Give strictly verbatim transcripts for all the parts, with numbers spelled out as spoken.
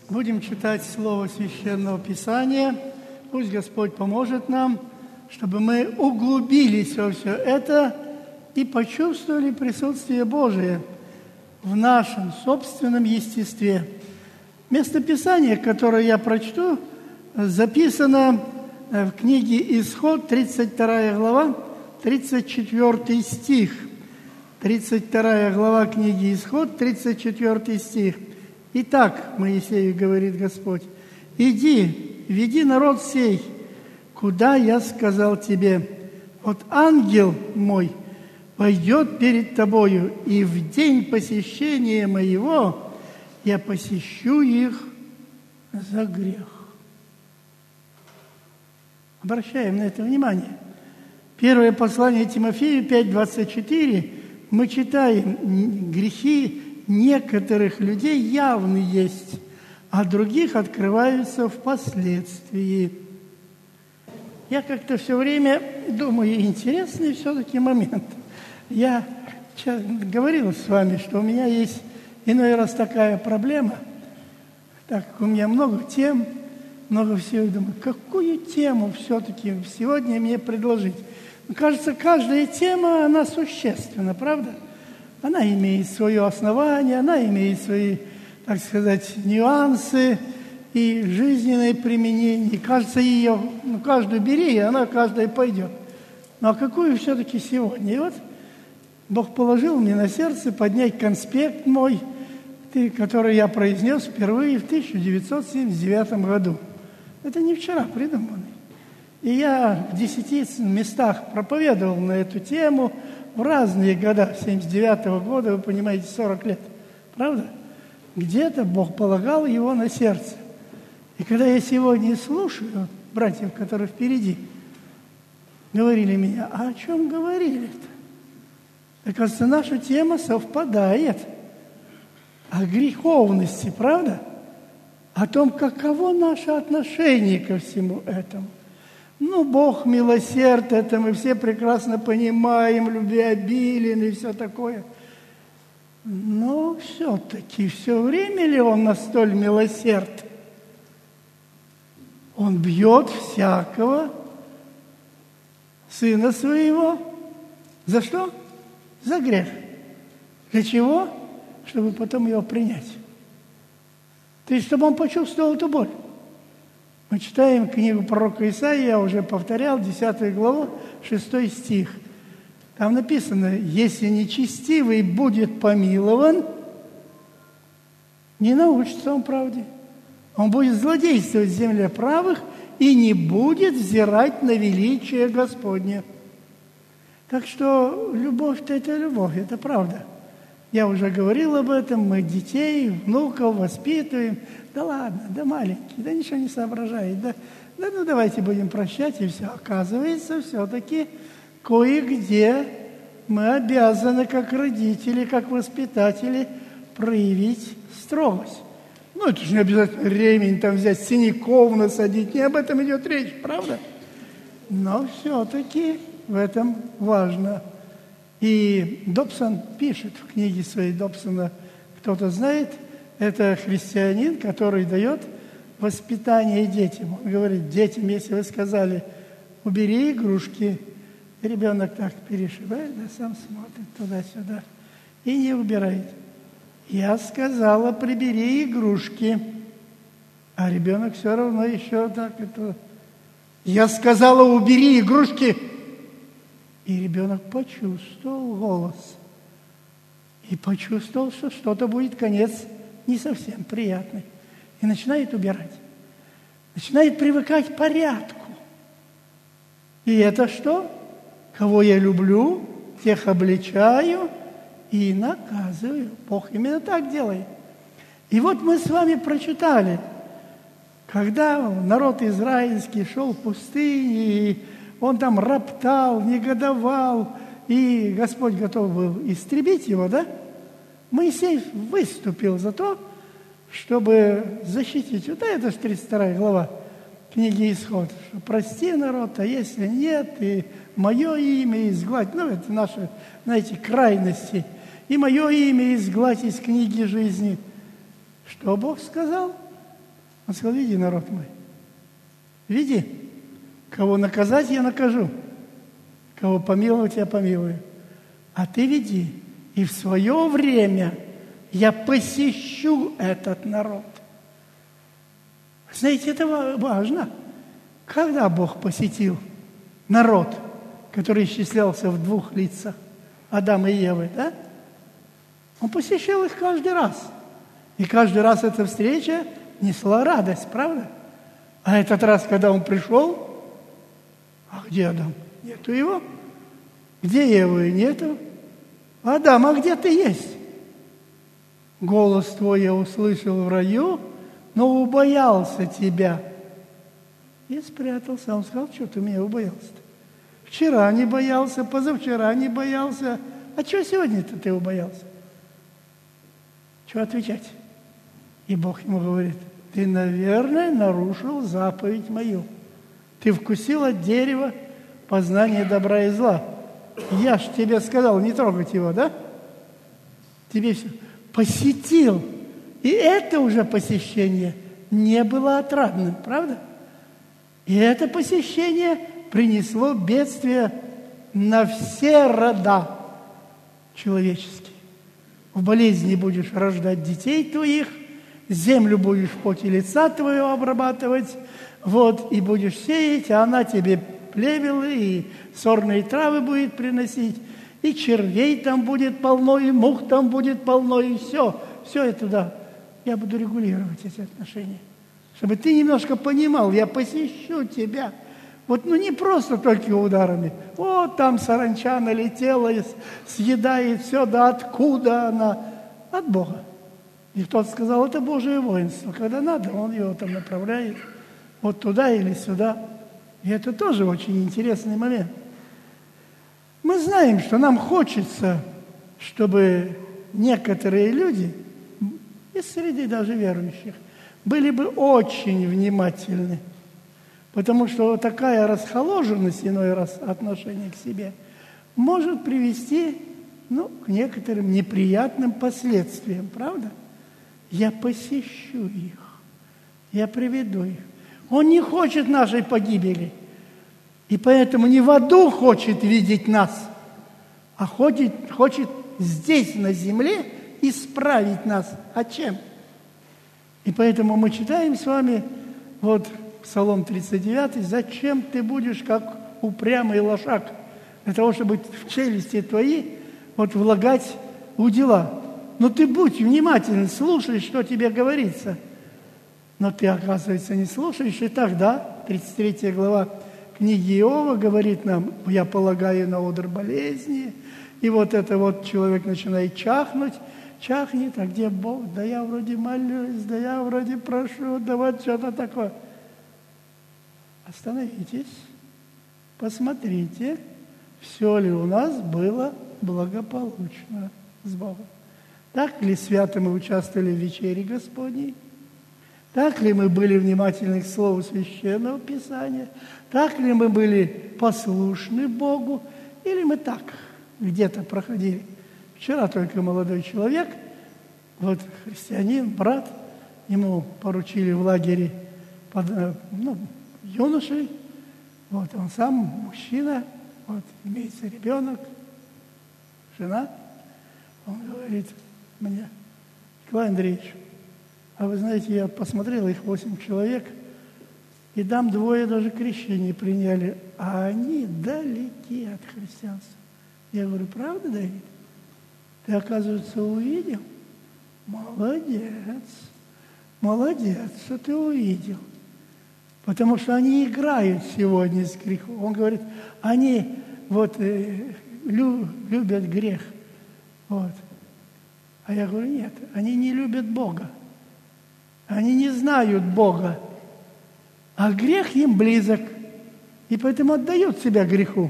Будем читать Слово Священного Писания. Пусть Господь поможет нам, чтобы мы углубились во все это и почувствовали присутствие Божие в нашем собственном естестве. Место Писания, которое я прочту, записано в книге «Исход», тридцать вторая глава, тридцать четвёртый стих. тридцать вторая глава книги «Исход», тридцать четвёртый стих. «Итак, Моисею, говорит Господь, иди, веди народ сей, куда я сказал тебе. Вот ангел мой пойдет перед тобою, и в день посещения моего я посещу их за грех». Обращаем на это внимание. Первое послание Тимофею пять двадцать четыре мы читаем: грехи некоторых людей явны есть, а других открываются впоследствии. Я как-то все время думаю, интересный все-таки момент. Я говорил с вами, что у меня есть иной раз такая проблема, так как у меня много тем, много всего. Думаю, какую тему все-таки сегодня мне предложить? Кажется, каждая тема, она существенна, правда? Она имеет свое основание, она имеет свои, так сказать, нюансы и жизненное применение. Кажется, ее, ну, каждую бери, и она каждая пойдет. Ну, а какую все-таки сегодня? И вот Бог положил мне на сердце поднять конспект мой, который я произнес впервые в тысяча девятьсот семьдесят девятом году. Это не вчера придуманный. И я в десяти местах проповедовал на эту тему в разные года. семьдесят девятого года, вы понимаете, сорок лет. Правда? Где-то Бог полагал его на сердце. И когда я сегодня слушаю братьев, которые впереди, говорили меня, а о чем говорили-то? Оказывается, наша тема совпадает. О греховности, правда? О том, каково наше отношение ко всему этому. Ну, Бог милосерд, это мы все прекрасно понимаем, любвеобилен и все такое. Но все-таки все время ли Он настоль милосерд? Он бьет всякого сына своего. За что? За грех. Для чего? Чтобы потом его принять. То есть, чтобы он почувствовал эту боль. Мы читаем книгу пророка Исаии, я уже повторял, десятую главу, шестой стих. Там написано: «Если нечестивый будет помилован, не научится он правде. Он будет злодействовать в земле правых и не будет взирать на величие Господне». Так что любовь-то это любовь, это правда. Я уже говорил об этом, мы детей, внуков воспитываем. Да ладно, да маленький, да ничего не соображает. Да, да ну давайте будем прощать, и все. Оказывается, все-таки кое-где мы обязаны, как родители, как воспитатели, проявить строгость. Ну, это же не обязательно ремень там взять, синяков насадить. Не об этом идет речь, правда? Но все-таки в этом важно. И Добсон пишет в книге своей, Добсона, кто-то знает, это христианин, который дает воспитание детям. Он говорит: детям, если вы сказали, убери игрушки, ребенок так перешивает, да, сам смотрит туда-сюда и не убирает. Я сказала, прибери игрушки, а ребенок все равно еще так это. Я сказала, убери игрушки. И ребенок почувствовал голос. И почувствовал, что что-то будет конец не совсем приятный. И начинает убирать. Начинает привыкать к порядку. И это что? Кого я люблю, тех обличаю и наказываю. Бог именно так делает. И вот мы с вами прочитали, когда народ израильский шел в пустыне, и он там роптал, негодовал, и Господь готов был истребить его, да? Моисей выступил за то, чтобы защитить. Вот это же тридцать вторая глава книги «Исход». Что прости народ, а если нет, и мое имя изгладь. Ну, это наши, знаете, крайности. И мое имя изгладь из книги жизни. Что Бог сказал? Он сказал: види, народ мой, види, кого наказать, я накажу, кого помиловать, я помилую. А ты веди, и в свое время я посещу этот народ. Знаете, это важно. Когда Бог посетил народ, который исчислялся в двух лицах, Адама и Евы, да? Он посещал их каждый раз. И каждый раз эта встреча несла радость, правда? А этот раз, когда он пришел, а где Адам? Нету его. Где Евы? Нету. Адам, а где ты есть? Голос твой я услышал в раю, но убоялся тебя. И спрятался. Он сказал: что ты меня убоялся-то? Вчера не боялся, позавчера не боялся. А чего сегодня-то ты убоялся? Чего отвечать? И Бог ему говорит: ты, наверное, нарушил заповедь мою. Ты вкусил от дерева познания добра и зла. Я ж тебе сказал не трогать его, да? Тебе все посетил. И это уже посещение не было отрадным, правда? И это посещение принесло бедствие на все рода человеческие. В болезни будешь рождать детей твоих, землю будешь в поте лица твоего обрабатывать, вот, и будешь сеять, а она тебе плевелы и сорные травы будет приносить, и червей там будет полно, и мух там будет полно, и все, все это, да. Я буду регулировать эти отношения, чтобы ты немножко понимал, я посещу тебя. Вот, ну, не просто только ударами. Вот там саранча налетела и съедает все, да откуда она? От Бога. И кто-то сказал: это Божие воинство. Когда надо, Он его там направляет вот туда или сюда. И это тоже очень интересный момент. Мы знаем, что нам хочется, чтобы некоторые люди, из среды даже верующих, были бы очень внимательны. Потому что вот такая расхоложенность, иной раз, отношения к себе, может привести, ну, к некоторым неприятным последствиям, правда? Я посещу их, я приведу их. Он не хочет нашей погибели, и поэтому не в аду хочет видеть нас, а хочет, хочет здесь, на земле, исправить нас. А чем? И поэтому мы читаем с вами вот Псалом тридцать девять: «Зачем ты будешь, как упрямый лошак, для того, чтобы в челюсти твои вот влагать удила? Но ты будь внимателен, слушай, что тебе говорится». Но ты, оказывается, не слушаешь. И тогда тридцать третья глава книги Иова говорит нам: «Я полагаю на одр болезни». И вот это вот человек начинает чахнуть, чахнет: а где Бог? Да я вроде молюсь, да я вроде прошу, да вот что-то такое. Остановитесь, посмотрите, все ли у нас было благополучно с Богом. Так ли свято мы участвовали в вечере Господней? Так ли мы были внимательны к слову Священного Писания? Так ли мы были послушны Богу? Или мы так где-то проходили? Вчера только молодой человек, вот христианин, брат, ему поручили в лагере под, ну, юношей, вот он сам мужчина, вот имеется ребенок, жена. Он говорит мне: Николай Андреевич, а вы знаете, я посмотрел, их восемь человек, и там двое даже крещение приняли, а они далеки от христианства. Я говорю: правда, Давид? Ты, оказывается, увидел? Молодец, молодец, что ты увидел. Потому что они играют сегодня с грехом. Он говорит, они вот э, лю, любят грех. Вот. А я говорю: нет, они не любят Бога. Они не знают Бога. А грех им близок. И поэтому отдают себя греху.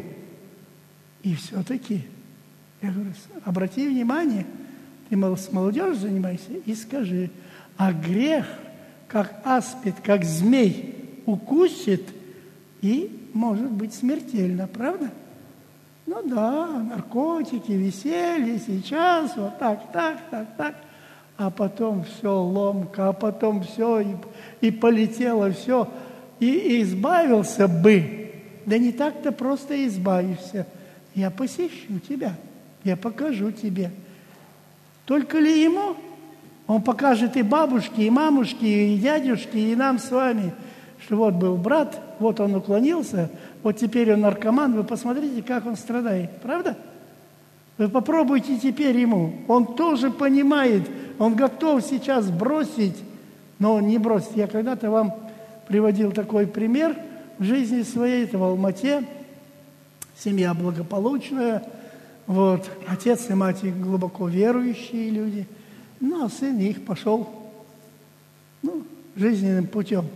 И все-таки, я говорю: обрати внимание, ты, мол, с молодежью занимайся, и скажи: а грех, как аспид, как змей, укусит и может быть смертельно, правда? Ну да, наркотики, веселье, сейчас, вот так, так, так, так. а потом все ломка, а потом все, и, и полетело все, и, и избавился бы. Да не так-то просто избавишься. Я посещу тебя, я покажу тебе. Только ли ему? Он покажет и бабушке, и мамушке, и дядюшке, и нам с вами, что вот был брат, вот он уклонился, вот теперь он наркоман, вы посмотрите, как он страдает. Правда? Вы попробуйте теперь ему. Он тоже понимает, он готов сейчас бросить, но он не бросит. Я когда-то вам приводил такой пример в жизни своей, это в Алмате. Семья благополучная, вот, отец и мать глубоко верующие люди, ну, а сын их пошел, ну, жизненным путем.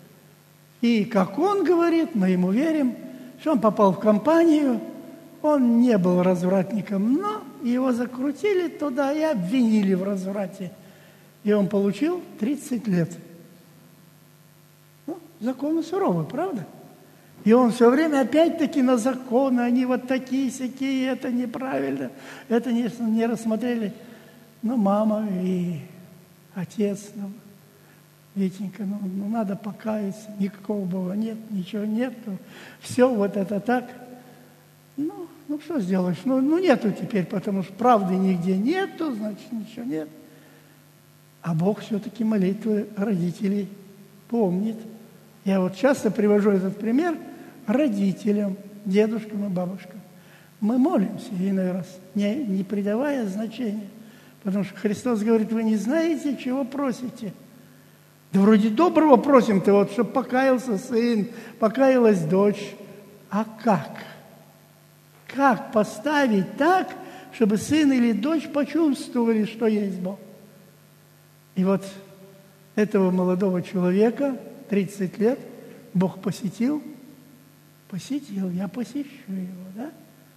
И, как он говорит, мы ему верим, что он попал в компанию, он не был развратником, но его закрутили туда и обвинили в разврате. И он получил тридцать лет. Ну, законы суровы, правда? И он все время опять-таки на законы, они вот такие-сякие, это неправильно, это не, не рассмотрели. Ну, мама и отец, ну, Витенька, ну, ну надо покаяться, никакого Бога нет, ничего нет, все вот это так. Ну, ну что сделаешь? Ну, ну нету теперь, потому что правды нигде нету, значит ничего нет. А Бог все-таки молитвы родителей помнит. Я вот часто привожу этот пример родителям, дедушкам и бабушкам. Мы молимся иной раз, не, не придавая значения. Потому что Христос говорит, вы не знаете, чего просите. Да вроде доброго просим-то, вот, чтобы покаялся сын, покаялась дочь. А как? Как поставить так, чтобы сын или дочь почувствовали, что есть Бог? И вот этого молодого человека, тридцать лет, Бог посетил, посетил, я посещу его, да?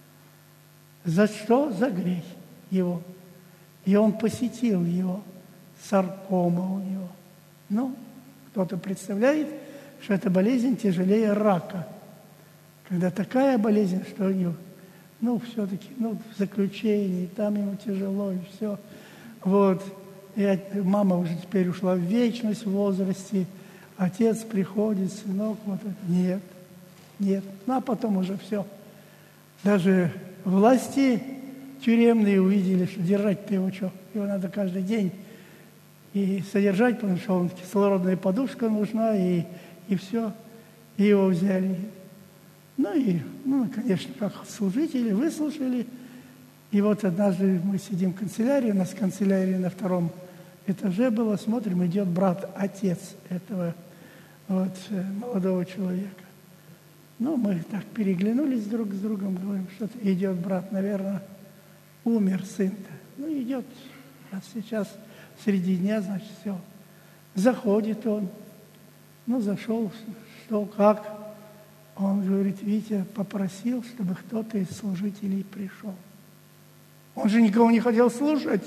За что? За грех его. И он посетил его, саркома у него. Ну, кто-то представляет, что эта болезнь тяжелее рака. Когда такая болезнь, что у него, ну, все-таки, ну, в заключении, там ему тяжело, и все. Вот. И мама уже теперь ушла в вечность в возрасте. Отец приходит, сынок, вот это. Нет, нет. Ну, а потом уже все. Даже власти тюремные увидели, что держать-то его что? Его надо каждый день и содержать, потому что он кислородная подушка нужна, и, и все. И его взяли. Ну и, ну, конечно, как служители, выслушали. И вот однажды мы сидим в канцелярии, у нас канцелярия на втором этаже была, смотрим, идет брат, отец этого вот, молодого человека. Ну, мы так переглянулись друг с другом, говорим, что-то идет брат, наверное, умер сын-то. Ну, идет, а сейчас среди дня, значит, все. Заходит он, ну, зашел, что, как. Он говорит, Витя попросил, чтобы кто-то из служителей пришел. Он же никого не хотел слушать.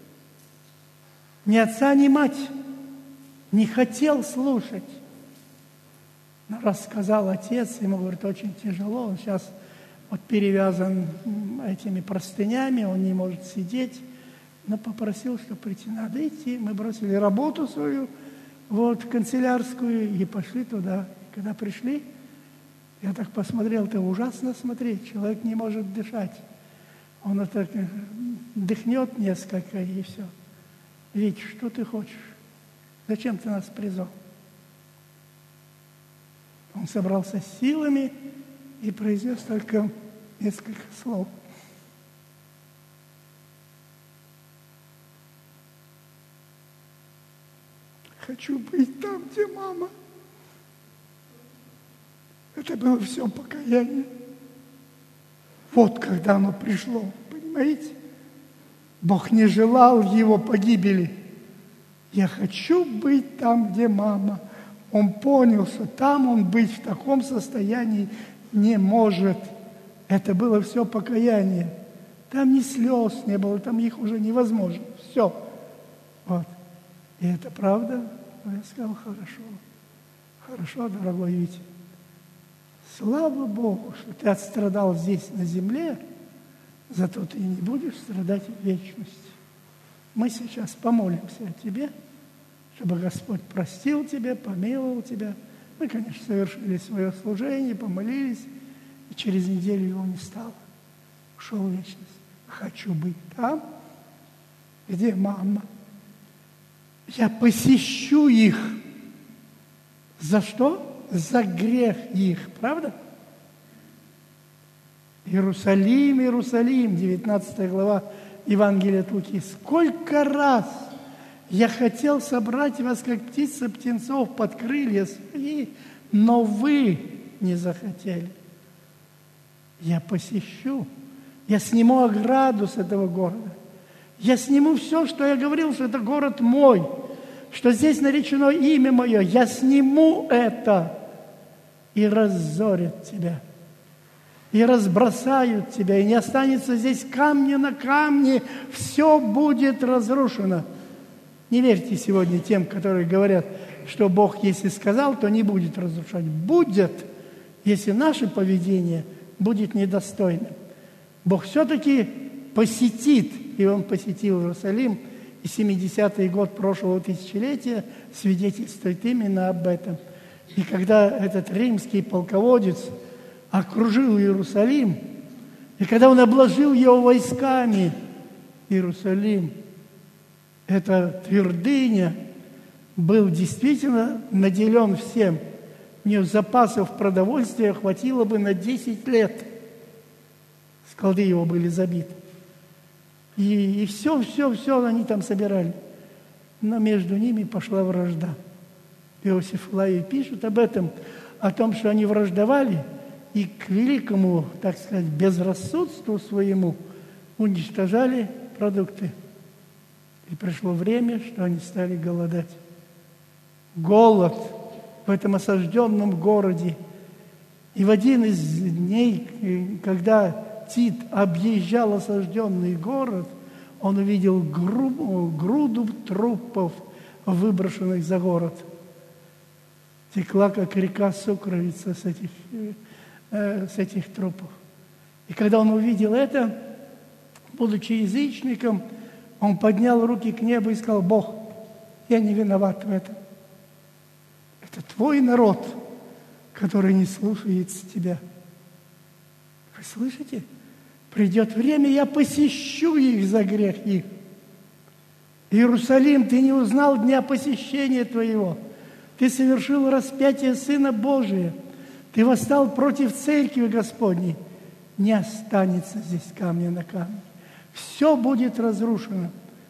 Ни отца, ни мать. Не хотел слушать. Но рассказал отец, ему, говорит, очень тяжело. Он сейчас вот перевязан этими простынями, он не может сидеть. Но попросил, что прийти. Надо идти. Мы бросили работу свою, вот, канцелярскую, и пошли туда. И когда пришли, я так посмотрел, это ужасно смотреть. Человек не может дышать. Он это дыхнет несколько, и все. Вить, что ты хочешь? Зачем ты нас призвал? Он собрался с силами и произнес только несколько слов. Хочу быть там, где мама. Это было все покаяние. Вот когда оно пришло, понимаете? Бог не желал его погибели. Я хочу быть там, где мама. Он понял, что там он быть в таком состоянии не может. Это было все покаяние. Там ни слез не было, там их уже невозможно. Все. Вот. И это правда. Я сказал, хорошо. Хорошо, дорогой Витя. Слава Богу, что ты отстрадал здесь, на земле, зато ты не будешь страдать в вечности. Мы сейчас помолимся о тебе, чтобы Господь простил тебя, помиловал тебя. Мы, конечно, совершили свое служение, помолились, и через неделю его не стало. Ушел в вечность. Хочу быть там, где мама. Я посещу их. За что? За грех их. Правда? Иерусалим, Иерусалим, девятнадцатая глава Евангелия от Луки. Сколько раз я хотел собрать вас, как птица птенцов, под крылья свои, но вы не захотели. Я посещу. Я сниму ограду с этого города. Я сниму все, что я говорил, что это город мой, что здесь наречено имя мое. Я сниму это и разорят тебя, и разбросают тебя, и не останется здесь камня на камне, все будет разрушено. Не верьте сегодня тем, которые говорят, что Бог, если сказал, то не будет разрушать. Будет, если наше поведение будет недостойным. Бог все-таки посетит, и Он посетил Иерусалим, и семидесятый год прошлого тысячелетия свидетельствует именно об этом. И когда этот римский полководец окружил Иерусалим, и когда он обложил его войсками, Иерусалим, эта твердыня, был действительно наделен всем. У него запасов продовольствия хватило бы на десять лет. Склады его были забиты. И, и все, все, все они там собирали. Но между ними пошла вражда. Иосиф Флавий пишет об этом, о том, что они враждовали, и к великому, так сказать, безрассудству своему уничтожали продукты. И пришло время, что они стали голодать. Голод в этом осажденном городе. И в один из дней, когда Тит объезжал осажденный город, он увидел гру- груду трупов, выброшенных за город. Текла, как река, сукровица с этих, э, с этих трупов. И когда он увидел это, будучи язычником, он поднял руки к небу и сказал: Бог, я не виноват в этом. Это твой народ, который не слушается тебя. Вы слышите? Придет время, я посещу их за грех их. Иерусалим, ты не узнал дня посещения твоего. Ты совершил распятие Сына Божия. Ты восстал против Церкви Господней. Не останется здесь камня на камне. Все будет разрушено.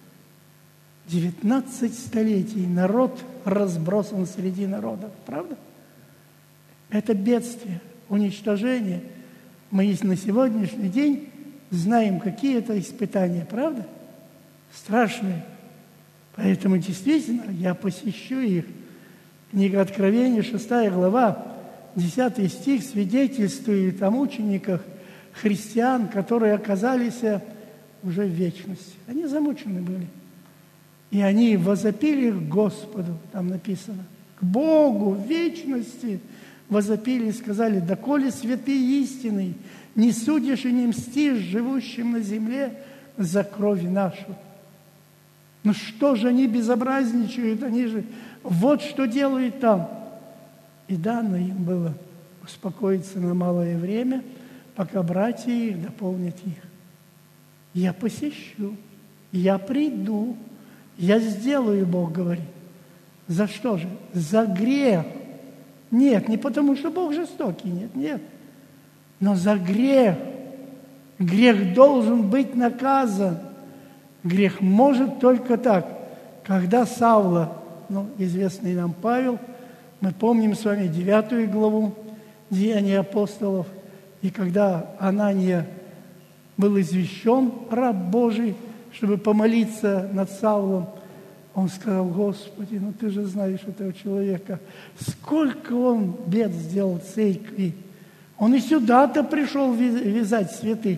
Девятнадцать столетий народ разбросан среди народов. Правда? Это бедствие, уничтожение. Мы на сегодняшний день знаем, какие это испытания. Правда? Страшные. Поэтому действительно я посещу их. Книга Откровения, шестая глава, десятый стих свидетельствует о мучениках христиан, которые оказались уже в вечности. Они замучены были. И они возопили к Господу, там написано, к Богу в вечности возопили и сказали: «Доколе святые истины, не судишь и не мстишь живущим на земле за кровь нашу». Ну что же они безобразничают, они же вот что делают там. И дано им было успокоиться на малое время, пока братья их дополнят их. Я посещу, я приду, я сделаю, Бог говорит. За что же? За грех. Нет, не потому, что Бог жестокий, нет, нет. Но за грех. Грех должен быть наказан. Грех может только так, когда Савла, ну, известный нам Павел, мы помним с вами девятую главу Деяний апостолов, и когда Анания был извещен, раб Божий, чтобы помолиться над Савлом, он сказал: Господи, ну ты же знаешь этого человека, сколько он бед сделал церкви. Он и сюда-то пришел вязать святых.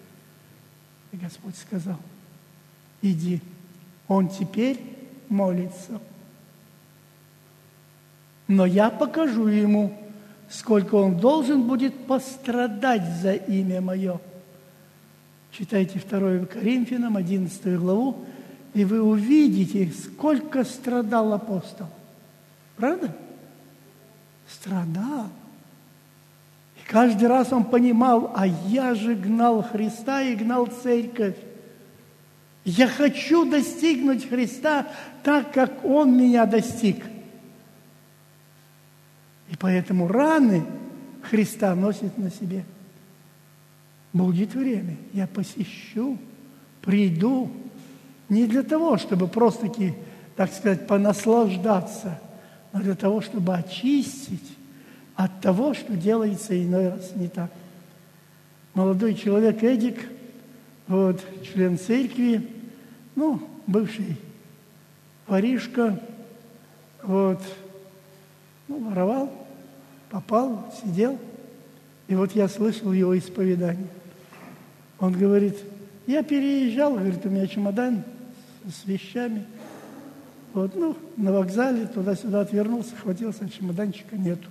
И Господь сказал: иди, он теперь молится. Но я покажу ему, сколько он должен будет пострадать за имя мое. Читайте второе Коринфянам, одиннадцатую главу, и вы увидите, сколько страдал апостол. Правда? Страдал. И каждый раз он понимал, а я же гнал Христа и гнал церковь. Я хочу достигнуть Христа так, как Он меня достиг. И поэтому раны Христа носит на себе. Будет время, я посещу, приду. Не для того, чтобы просто-таки, так сказать, понаслаждаться, но для того, чтобы очистить от того, что делается иной раз не так. Молодой человек Эдик, вот, член церкви, ну, бывший воришка, вот, ну, воровал, попал, сидел. И вот я слышал его исповедание. Он говорит, я переезжал, говорит, у меня чемодан с вещами. Вот, ну, на вокзале туда-сюда отвернулся, хватился, а чемоданчика нету.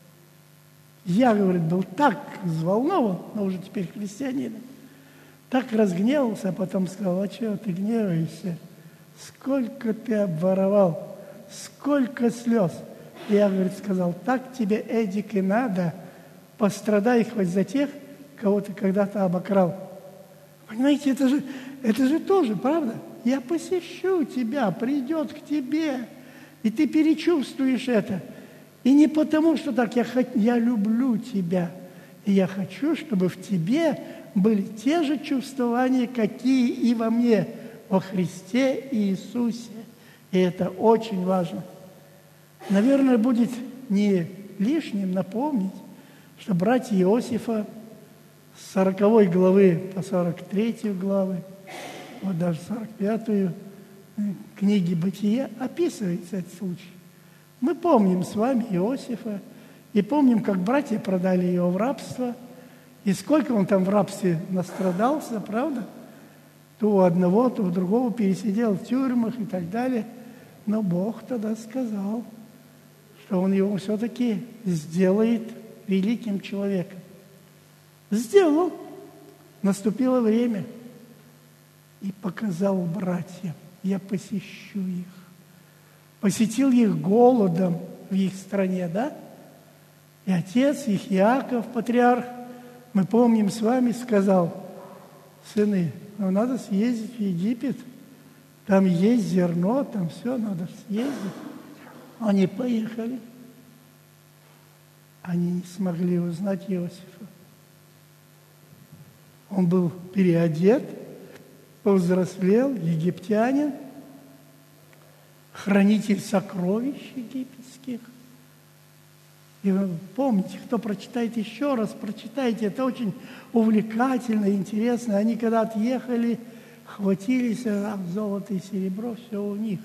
Я, говорит, был так взволнован, но уже теперь христианин, так разгневался, а потом сказал, а чего ты гневаешься? Сколько ты обворовал, сколько слез. И я, говорит, сказал, так тебе, Эдик, и надо, пострадай хоть за тех, кого ты когда-то обокрал. Понимаете, это же, это же тоже, правда? Я посещу тебя, придет к тебе, и ты перечувствуешь это. И не потому, что так, я, я люблю тебя, и я хочу, чтобы в тебе были те же чувствования, какие и во мне, во Христе Иисусе. И это очень важно. Наверное, будет не лишним напомнить, что братья Иосифа с сороковой главы по сорок третью главы, вот даже сорок пятую книги «Бытие» описывается этот случай. Мы помним с вами Иосифа и помним, как братья продали его в рабство, и сколько он там в рабстве настрадался, правда? То у одного, то у другого пересидел в тюрьмах и так далее. Но Бог тогда сказал, что Он его все-таки сделает великим человеком. Сделал. Наступило время. И показал братьям, я посещу их. Посетил их голодом в их стране, да? И отец их, Иаков, патриарх, мы помним с вами, сказал, сыны, нам надо съездить в Египет, там есть зерно, там все, надо съездить. Они поехали. Они не смогли узнать Иосифа. Он был переодет, повзрослел, египтянин, хранитель сокровищ египетских. И вы помните, кто прочитает еще раз, прочитайте, это очень увлекательно, интересно. Они когда отъехали, хватились, а золото и серебро, все у них.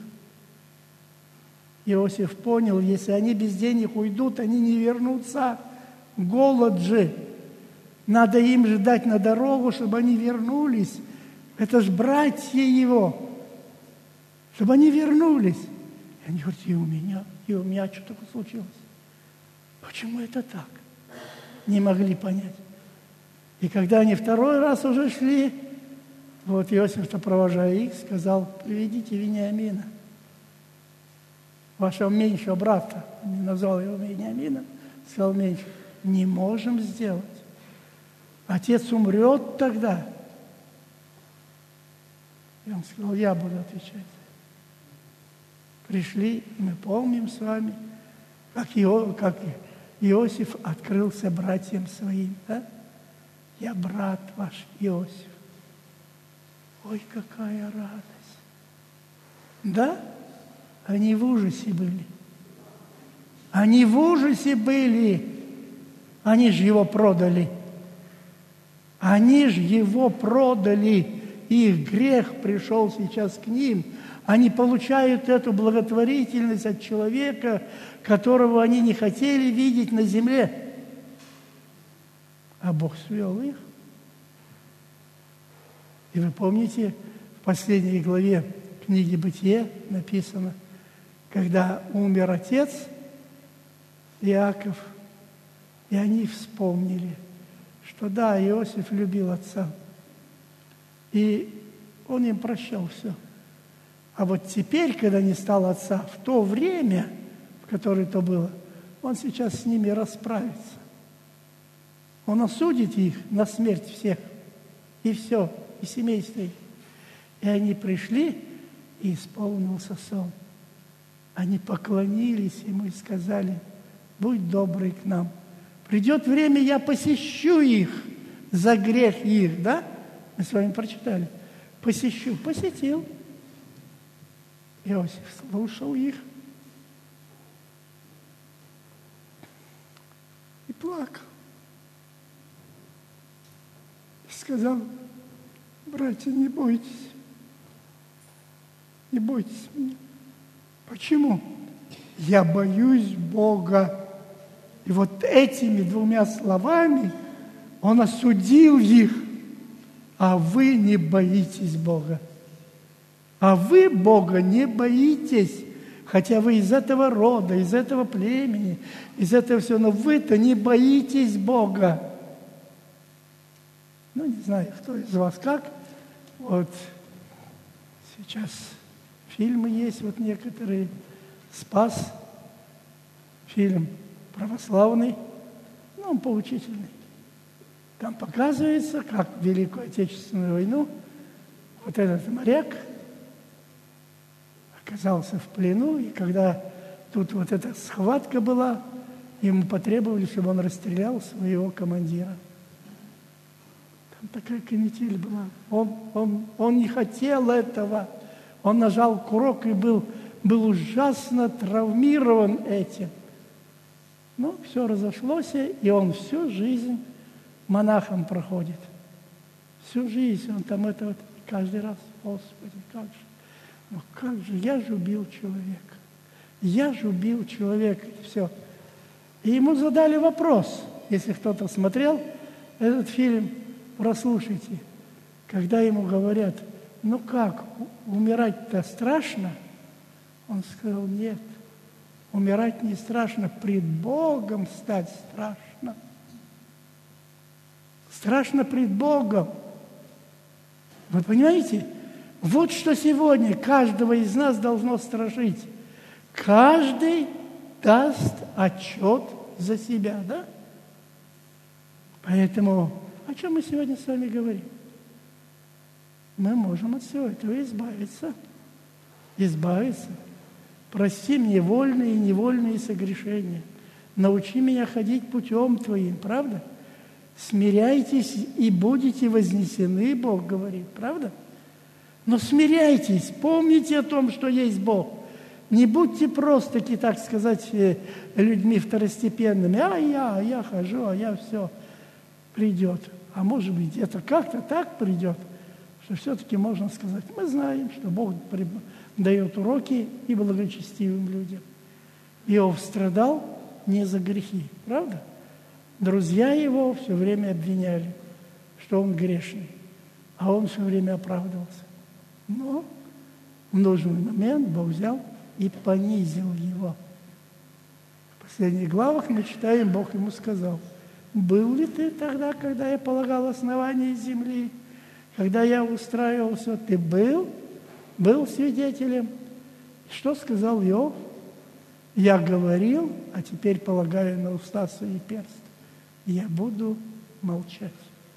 Иосиф понял, если они без денег уйдут, они не вернутся. Голод же. Надо им же дать на дорогу, чтобы они вернулись. Это же братья его. Чтобы они вернулись. И они говорят, и у меня, и у меня что такое случилось. Почему это так? Не могли понять. И когда они второй раз уже шли, вот Иосиф, провожая их, сказал, приведите Вениамина, вашего меньшего брата, не назвал его Вениамином, сказал меньше, не можем сделать. Отец умрет тогда. И он сказал, я буду отвечать. Пришли, и мы помним с вами, как, Ио, как Иосиф открылся братьям своим. Да? Я брат ваш, Иосиф. Ой, какая радость. Да? Они в ужасе были. Они в ужасе были. Они же его продали. Они же его продали. Их грех пришел сейчас к ним. Они получают эту благотворительность от человека, которого они не хотели видеть на земле. А Бог свел их. И вы помните, в последней главе книги «Бытие» написано, когда умер отец Иаков, и они вспомнили, что да, Иосиф любил отца, и он им прощал все. А вот теперь, когда не стало отца, в то время, в которое то было, он сейчас с ними расправится. Он осудит их на смерть всех. И все, и семейство их. И они пришли, и исполнился сон. Они поклонились ему и сказали: будь добрый к нам. Придет время, я посещу их за грех их, да? Мы с вами прочитали. Посещу. Посетил. Иосиф слушал их и плакал. И сказал: братья, не бойтесь. Не бойтесь меня. Почему? Я боюсь Бога. И вот этими двумя словами он осудил их. А вы не боитесь Бога. А вы Бога не боитесь. Хотя вы из этого рода, из этого племени, из этого всего, но вы-то не боитесь Бога. Ну, не знаю, кто из вас как. Вот сейчас фильмы есть, вот некоторые. «Спас», фильм православный, ну, он поучительный. Там показывается, как в Великую Отечественную войну вот этот моряк оказался в плену, и когда тут вот эта схватка была, ему потребовали, чтобы он расстрелял своего командира. Там такая канитель была. Он, он, он не хотел этого. Он нажал курок и был, был ужасно травмирован этим. Ну, все разошлось, и он всю жизнь монахом проходит. Всю жизнь он там это вот каждый раз: Господи, как же, ну как же, я же убил человека. Я же убил человека, и все. И ему задали вопрос, если кто-то смотрел этот фильм, прослушайте, когда ему говорят: ну как, умирать-то страшно? Он сказал: нет, умирать не страшно, пред Богом стать страшно. Страшно пред Богом. Вы понимаете? Вот что сегодня каждого из нас должно страшить. Каждый даст отчет за себя, да? Поэтому о чем мы сегодня с вами говорим? Мы можем от всего этого избавиться. Избавиться. Прости мне вольные и невольные согрешения. Научи меня ходить путем Твоим, правда? Смиряйтесь и будете вознесены, Бог говорит, правда? Но смиряйтесь, помните о том, что есть Бог. Не будьте просто-таки, так сказать, людьми второстепенными. А я, а я хожу, а я все. Придет. А может быть, где-то как-то так придет, что все-таки можно сказать: мы знаем, что Бог дает уроки и благочестивым людям. Иов страдал не за грехи, правда? Друзья его все время обвиняли, что он грешный, а он все время оправдывался. Но в нужный момент Бог взял и понизил его. В последних главах мы читаем, Бог ему сказал: был ли ты тогда, когда я полагал основание земли, когда я устраивал все? Ты был? Был свидетелем? Что сказал Иов? Я говорил, а теперь полагаю на уста свои персты. Я буду молчать.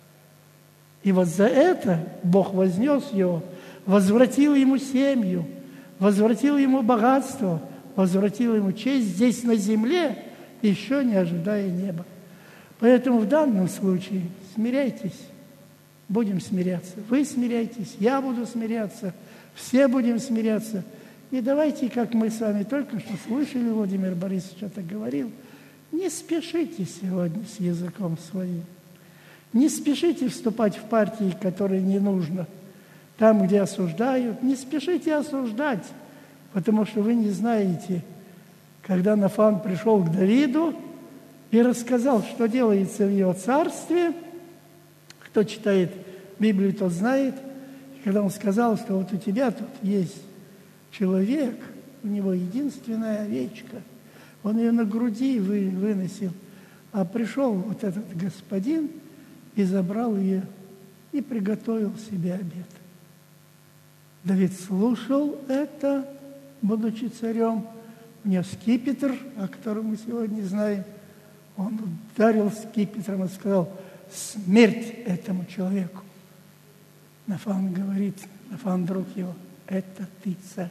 И вот за это Бог вознес его, возвратил ему семью, возвратил ему богатство, возвратил ему честь здесь на земле, еще не ожидая неба. Поэтому в данном случае смиряйтесь, будем смиряться. Вы смиряйтесь, я буду смиряться, все будем смиряться. И давайте, как мы с вами только что слышали, Владимир Борисович это говорил, не спешите сегодня с языком своим. Не спешите вступать в партии, которые не нужно. Там, где осуждают, не спешите осуждать, потому что вы не знаете, когда Нафан пришел к Давиду и рассказал, что делается в его царстве. Кто читает Библию, тот знает. Когда он сказал, что вот у тебя тут есть человек, у него единственная овечка, он ее на груди вы, выносил, а пришел вот этот господин и забрал ее, и приготовил себе обед. Давид слушал это, будучи царем. У него скипетр, о котором мы сегодня знаем. Он ударил скипетром и сказал: смерть этому человеку. Нафан говорит, Нафан, друг его: это ты, царь.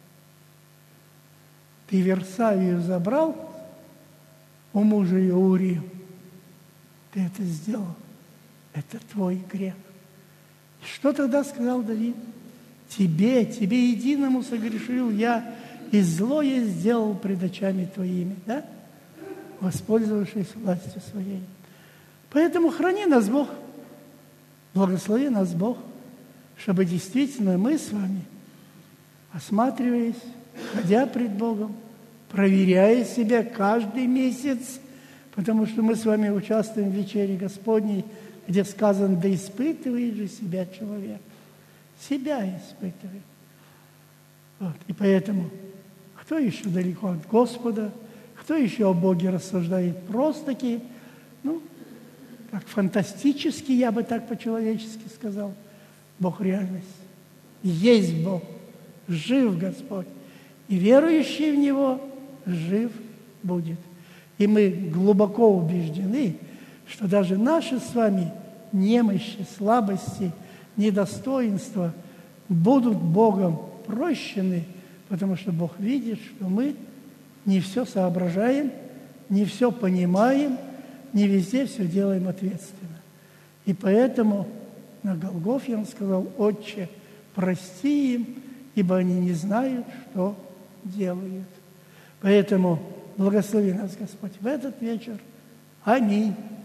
Ты Версавию забрал у мужа ее Урию. Ты это сделал. Это твой грех. И что тогда сказал Давид? Тебе, тебе единому согрешил я, и злое сделал пред очами твоими, да? Воспользовавшись властью своей. Поэтому храни нас Бог, благослови нас Бог, чтобы действительно мы с вами, осматриваясь, ходя пред Богом, проверяя себя каждый месяц, потому что мы с вами участвуем в вечере Господней, где сказано: да испытывает же себя человек. Себя испытывает. Вот. И поэтому, кто еще далеко от Господа, кто еще о Боге рассуждает просто-таки, ну, так фантастически, я бы так по-человечески сказал, Бог реальность. Есть Бог, жив Господь, и верующий в Него жив будет. И мы глубоко убеждены, что даже наши с вами немощи, слабости, недостоинства будут Богом прощены, потому что Бог видит, что мы не все соображаем, не все понимаем, не везде все делаем ответственно. И поэтому на Голгофе Он сказал: Отче, прости им, ибо они не знают, что делают. Поэтому благослови нас Господь в этот вечер. Аминь.